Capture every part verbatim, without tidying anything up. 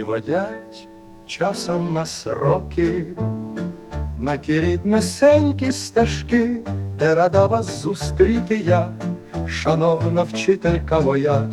Приводять часом нас роки на ті ріднесенькі стежки, де рада вас зустріти я, шановна вчителька моя.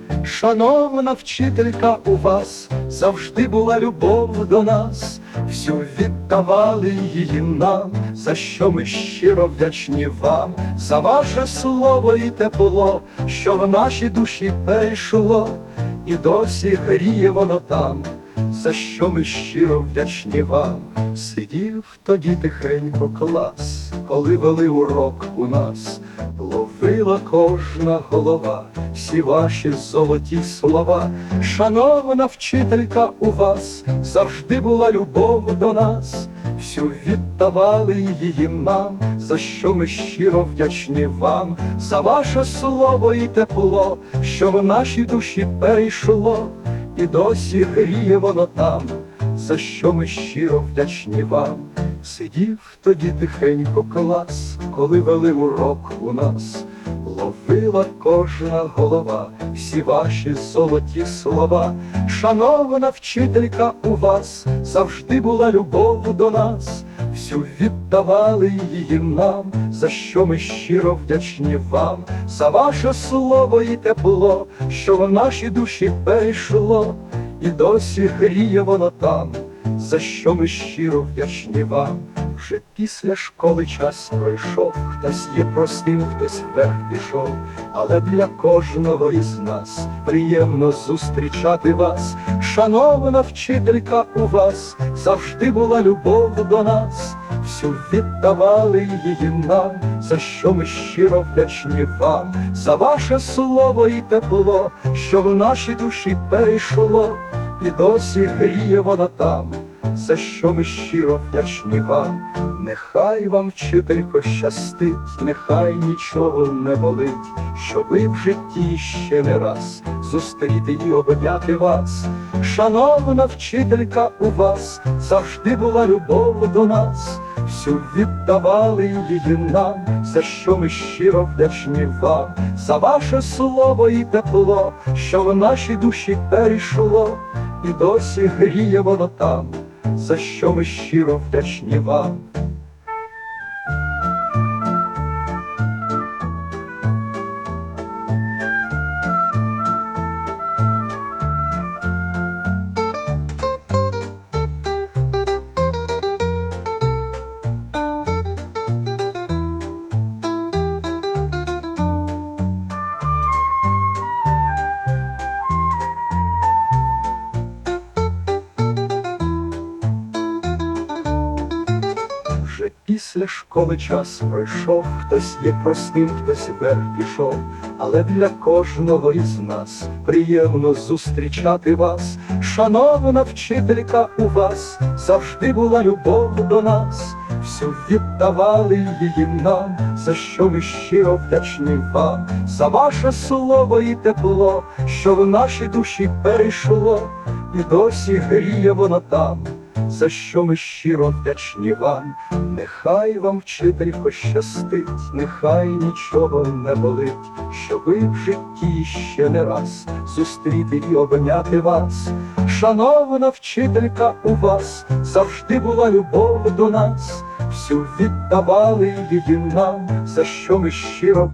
Шановна вчителька, у вас завжди була любов до нас, всю віддавали її нам, за що ми щиро вдячні вам, за ваше слово і тепло, що в нашій душі перейшло, і досі гріє воно там, за що ми щиро вдячні вам. Сидів тоді тихенько клас, коли вели урок у нас, ловила кожна голова всі ваші золоті слова. Шановна вчителька, у вас завжди була любов до нас, всю віддавали її нам, за що ми щиро вдячні вам, за ваше слово і тепло, що в нашій душі перейшло, і досі гріє воно там, за що ми щиро вдячні вам. Сидів тоді тихенько клас, коли вели урок у нас, ловила кожна голова всі ваші золоті слова. Шановна вчителька, у вас завжди була любов до нас, всю віддавали її нам, за що ми щиро вдячні вам, за ваше слово і тепло, що в нашій душі перейшло, і досі гріє воно там, за що ми щиро вдячні вам. Вже після школи час пройшов, хтось є простим, хтось вверх пішов, але для кожного із нас приємно зустрічати вас. Шановна вчителька, у вас завжди була любов до нас, всю віддавали її нам, за що ми щиро вдячні вам, за ваше слово і тепло, що в нашій душі перейшло, і досі гріє воно там, за що ми щиро вдячні вам. Нехай вам, вчителько, щастить, нехай нічого не болить, щоби в житті ще не раз зустріти і обняти вас. Шановна вчителька, у вас завжди була любов до нас, всю віддавали її нам, за що ми щиро вдячні вам, за ваше слово і тепло, що в нашій душі перейшло, і досі гріє воно там, за що ми щиро вдячні вам. Вже після школи час пройшов, хтось є простим, хтось вверх пішов, але для кожного із нас приємно зустрічати вас. Шановна вчителька, у вас завжди була любов до нас, всю віддавали її нам, за що ми щиро вдячні вам, за ваше слово і тепло, що в нашій душі перейшло, і досі гріє воно там, за що ми щиро вдячні вам. Нехай вам, вчителько, щастить, нехай нічого не болить, щоби в житті ще не раз зустріти і обняти вас. Шановна вчителька, у вас завжди була любов до нас, всю віддавали її нам, за що ми щиро